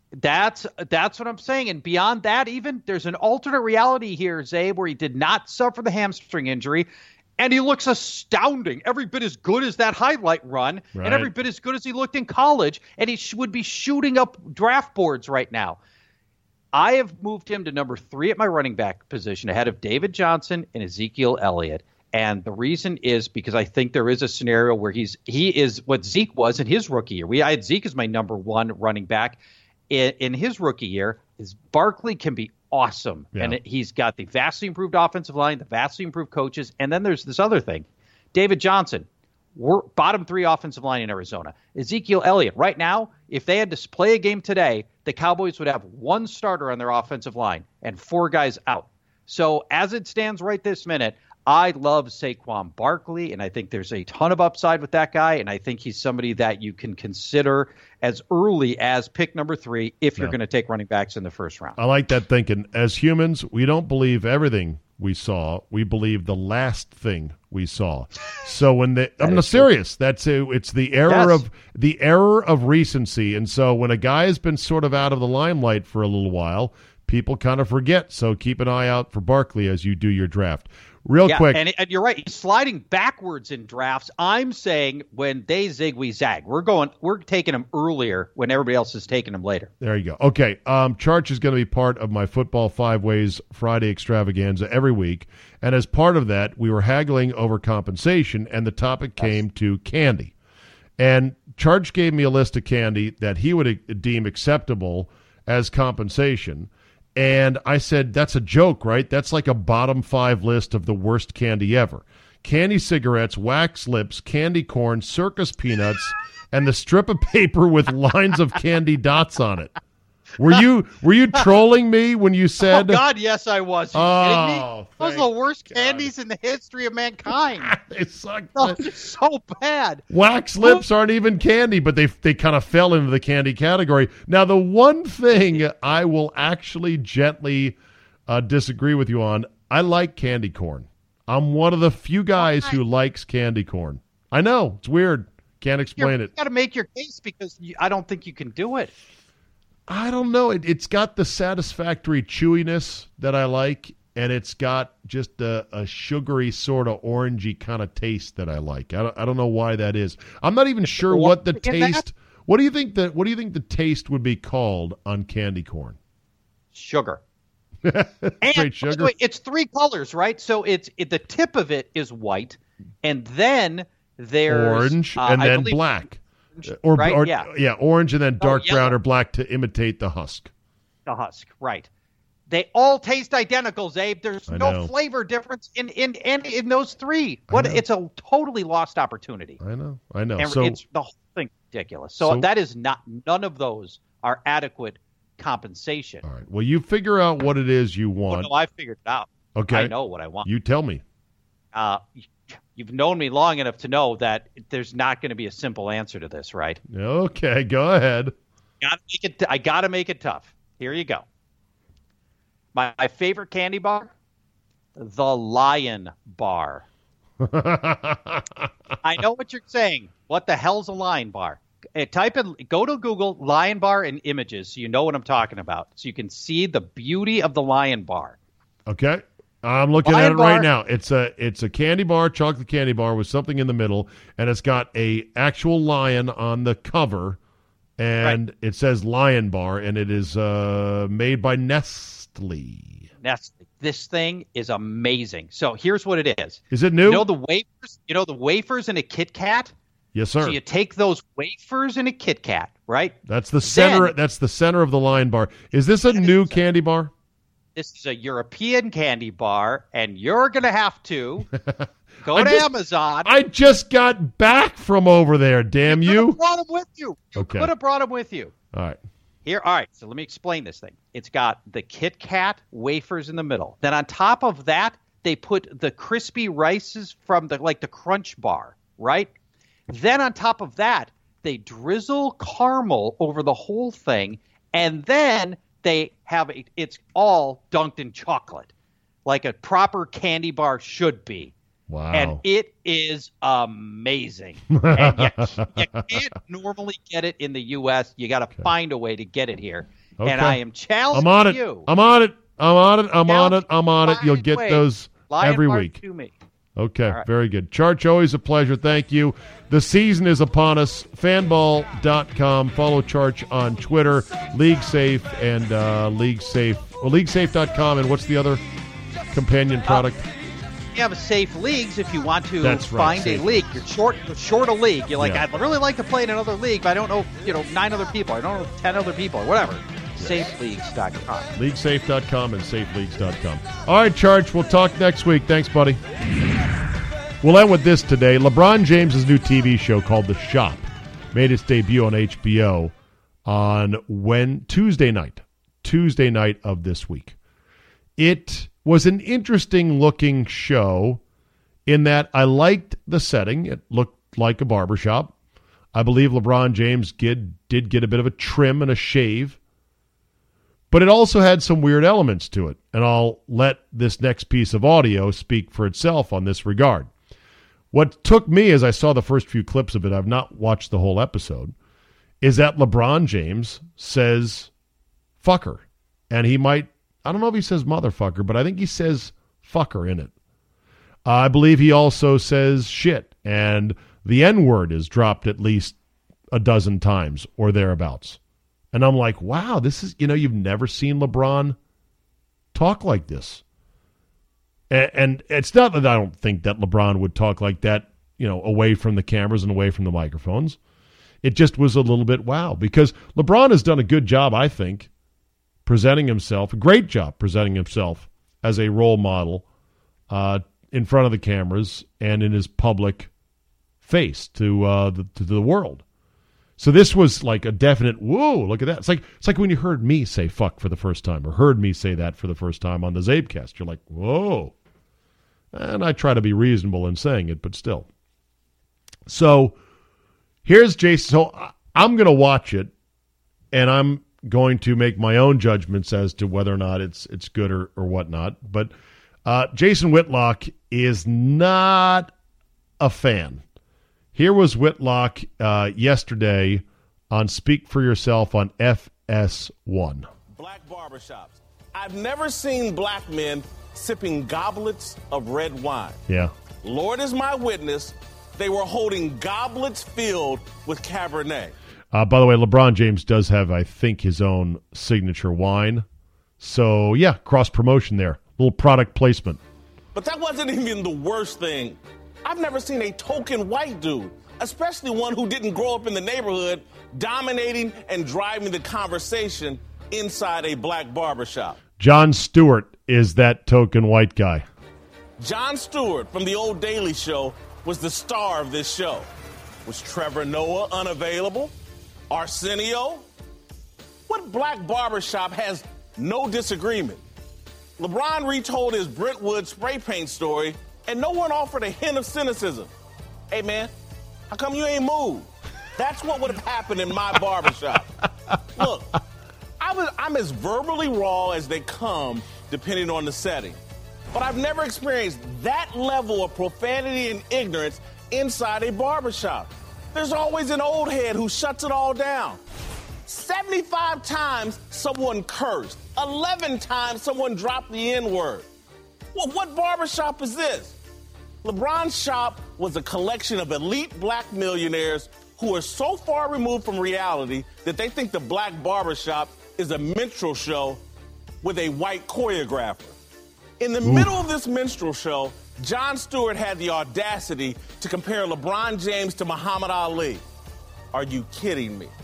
That's that's what I'm saying. And beyond that, even there's an alternate reality here, Zabe, where he did not suffer the hamstring injury. And he looks astounding, every bit as good as that highlight run, right. and every bit as good as he looked in college. And he sh- would be shooting up draft boards right now. I have moved him to number three at my running back position, ahead of David Johnson and Ezekiel Elliott. And the reason is because I think there is a scenario where he's he is what Zeke was in his rookie year. We I had Zeke as my number one running back in, in his rookie year. Is Barkley can be awesome. Yeah. And it, he's got the vastly improved offensive line, the vastly improved coaches. And then there's this other thing. David Johnson, we're bottom three offensive line in Arizona. Ezekiel Elliott, right now, if they had to play a game today, the Cowboys would have one starter on their offensive line and four guys out. So as it stands right this minute, I love Saquon Barkley, and I think there's a ton of upside with that guy, and I think he's somebody that you can consider as early as pick number three if you're yeah. going to take running backs in the first round. I like that thinking. As humans, we don't believe everything we saw. We believe the last thing we saw. So when they, I'm not serious. That's a, it's the error yes. of the error of recency, and so when a guy has been sort of out of the limelight for a little while, people kind of forget. So keep an eye out for Barkley as you do your draft. Real yeah, quick. And, and you're right. He's sliding backwards in drafts. I'm saying when they zig, we zag. We're going, we're taking him earlier when everybody else is taking him later. There you go. Okay. Um, Charch is going to be part of my Football Five Ways Friday extravaganza every week. And as part of that, we were haggling over compensation, and the topic came yes. to candy. And Charch gave me a list of candy that he would deem acceptable as compensation. And I said, that's a joke, right? That's like a bottom five list of the worst candy ever. Candy cigarettes, wax lips, candy corn, circus peanuts, and the strip of paper with lines of candy dots on it. Were you were you trolling me when you said? Oh, God, yes, I was. Are you oh, kidding me? Those are the worst God. candies in the history of mankind. They suck. Those are so bad. Wax lips aren't even candy, but they they kind of fell into the candy category. Now, the one thing I will actually gently uh, disagree with you on, I like candy corn. I'm one of the few guys who likes candy corn. I know. It's weird. Can't explain You're, it. You got to make your case because you, I don't think you can do it. I don't know. It, it's got the satisfactory chewiness that I like, and it's got just a, a sugary sort of orangey kind of taste that I like. I don't, I don't know why that is. I'm not even sure what the taste. What do you think that? What do you think the taste would be called on candy corn? Sugar. Straight and, sugar. By the way, it's three colors, right? So it's it, the tip of it is white, and then there's orange, uh, and I then believe, black. Or, right? or yeah. yeah, orange and then dark oh, brown or black to imitate the husk. The husk, right. They all taste identical, Zabe. There's I no know. flavor difference in in, in in those three. What it's a totally lost opportunity. I know. I know. And so it's the whole thing ridiculous. So, so that is not none of those are adequate compensation. All right. Well, you figure out what it is you want. Oh, no, I figured it out. Okay. I know what I want. You tell me. Uh You've known me long enough to know that there's not going to be a simple answer to this, right? Okay, go ahead. Gotta make it, I got to make it tough. Here you go. My, my favorite candy bar, the Lion Bar. I know what you're saying. What the hell's a Lion Bar? Uh, type in, go to Google Lion Bar and images so you know what I'm talking about. So you can see the beauty of the Lion Bar. Okay. I'm looking Lion at it bar. right now. It's a it's a candy bar, chocolate candy bar with something in the middle, and it's got a actual lion on the cover, and right. it says Lion Bar, and it is uh, made by Nestle. Nestle. This thing is amazing. So here's what it is. Is it new? You know the wafers. You know the wafers in a Kit Kat. Yes, sir. So you take those wafers in a Kit Kat, right? That's the center. Then, that's the center of the Lion Bar. Is this a new candy bar? This is a European candy bar, and you're going to have to go to just, Amazon. I just got back from over there, damn you. You could have brought them with you. You okay. could have brought them with you. All right. Here, all right, so let me explain this thing. It's got the Kit Kat wafers in the middle. Then on top of that, they put the crispy rices from the like the Crunch Bar, right? Then on top of that, they drizzle caramel over the whole thing, and then they have a, it's all dunked in chocolate, like a proper candy bar should be. Wow. And it is amazing. And you, you can't normally get it in the U S. You got to okay. find a way to get it here. Okay. And I am challenging I'm on it. you. I'm on it. I'm on it. I'm on it. I'm on it. You'll get way. those Lion every Mark week. To me. Okay, right. Very good. Charch, always a pleasure. Thank you. The season is upon us. Fanball dot com. Follow Charch on Twitter. League Safe and uh, League Safe. Well, league safe dot com. And what's the other companion product? Uh, you have a Safe Leagues if you want to That's right, find safe. a league. You're short, you're short a league. You're like, Yeah. I'd really like to play in another league, but I don't know, you know, nine other people. I don't know ten other people or whatever. safe leagues dot com. league safe dot com and safe leagues dot com. All right, Charch, we'll talk next week. Thanks, buddy. We'll end with this today. LeBron James' new T V show called The Shop made its debut on H B O on when Tuesday night, Tuesday night of this week. It was an interesting-looking show in that I liked the setting. It looked like a barbershop. I believe LeBron James did, did get a bit of a trim and a shave. But it also had some weird elements to it, and I'll let this next piece of audio speak for itself on this regard. What took me as I saw the first few clips of it, I've not watched the whole episode, is that LeBron James says fucker. And he might, I don't know if he says motherfucker, but I think he says fucker in it. Uh, I believe he also says shit, and the N-word is dropped at least a dozen times or thereabouts. And I'm like, wow, this is, you know, you've never seen LeBron talk like this. And, and it's not that I don't think that LeBron would talk like that, you know, away from the cameras and away from the microphones. It just was a little bit wow, because LeBron has done a good job, I think, presenting himself, a great job presenting himself as a role model uh, in front of the cameras and in his public face to uh, the, to the world. So this was like a definite, whoa, look at that. It's like it's like when you heard me say fuck for the first time or heard me say that for the first time on the Zabecast. You're like, whoa. And I try to be reasonable in saying it, but still. So here's Jason. So I'm going to watch it, and I'm going to make my own judgments as to whether or not it's it's good or, or whatnot. But uh, Jason Whitlock is not a fan. Here was Whitlock uh, yesterday on Speak for Yourself on F S one. Black barbershops. I've never seen black men sipping goblets of red wine. Yeah. Lord is my witness, they were holding goblets filled with Cabernet. Uh, by the way, LeBron James does have, I think, his own signature wine. So, yeah, cross-promotion there. Little product placement. But that wasn't even the worst thing. I've never seen a token white dude, especially one who didn't grow up in the neighborhood, dominating and driving the conversation inside a black barbershop. Jon Stewart is that token white guy. Jon Stewart from the old Daily Show was the star of this show. Was Trevor Noah unavailable? Arsenio? What black barbershop has no disagreement? LeBron retold his Brentwood spray paint story, and no one offered a hint of cynicism. Hey, man, how come you ain't moved? That's what would have happened in my barbershop. Look, I was, I'm as verbally raw as they come, depending on the setting. But I've never experienced that level of profanity and ignorance inside a barbershop. There's always an old head who shuts it all down. seventy-five times someone cursed. eleven times someone dropped the N-word. Well, what barbershop is this? LeBron's shop was a collection of elite black millionaires who are so far removed from reality that they think the black barbershop is a minstrel show with a white choreographer. In the Ooh. middle of this minstrel show, Jon Stewart had the audacity to compare LeBron James to Muhammad Ali. Are you kidding me?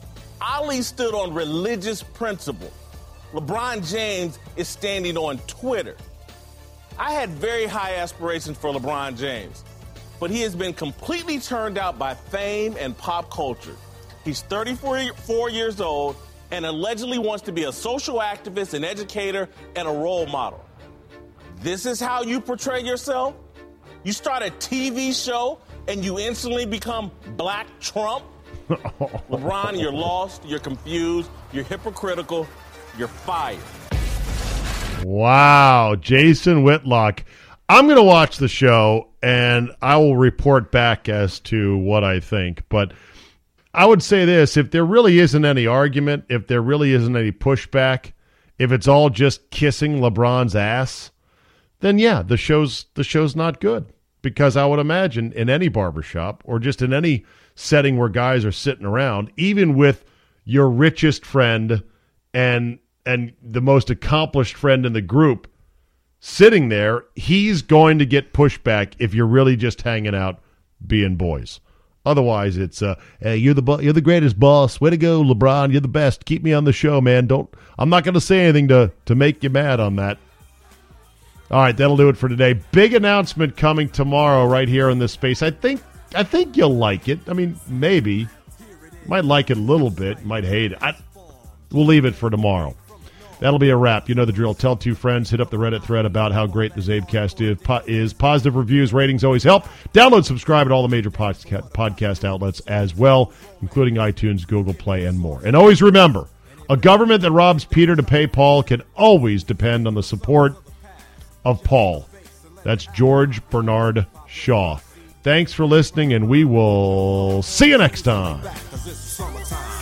Ali stood on religious principle. LeBron James is standing on Twitter. I had very high aspirations for LeBron James, but he has been completely turned out by fame and pop culture. He's thirty-four years old and allegedly wants to be a social activist, an educator, and a role model. This is how you portray yourself? You start a T V show and you instantly become Black Trump? LeBron, you're lost, you're confused, you're hypocritical, you're fired. Wow, Jason Whitlock. I'm going to watch the show, and I will report back as to what I think. But I would say this, if there really isn't any argument, if there really isn't any pushback, if it's all just kissing LeBron's ass, then yeah, the show's the show's not good. Because I would imagine in any barbershop or just in any setting where guys are sitting around, even with your richest friend and and the most accomplished friend in the group sitting there, he's going to get pushback if you're really just hanging out being boys. Otherwise, it's uh, hey, you're the bo- you're the greatest boss. Way to go, LeBron. You're the best. Keep me on the show, man. Don't. I'm not going to say anything to to make you mad on that. All right, that'll do it for today. Big announcement coming tomorrow right here in this space. I think I think you'll like it. I mean, maybe. Might like it a little bit. Might hate it. I, we'll leave it for tomorrow. That'll be a wrap. You know the drill. Tell two friends. Hit up the Reddit thread about how great the Zabecast is. Po- is. Positive reviews, ratings always help. Download, subscribe at all the major podca- podcast outlets as well, including iTunes, Google Play, and more. And always remember, a government that robs Peter to pay Paul can always depend on the support of Paul. That's George Bernard Shaw. Thanks for listening, and we will see you next time.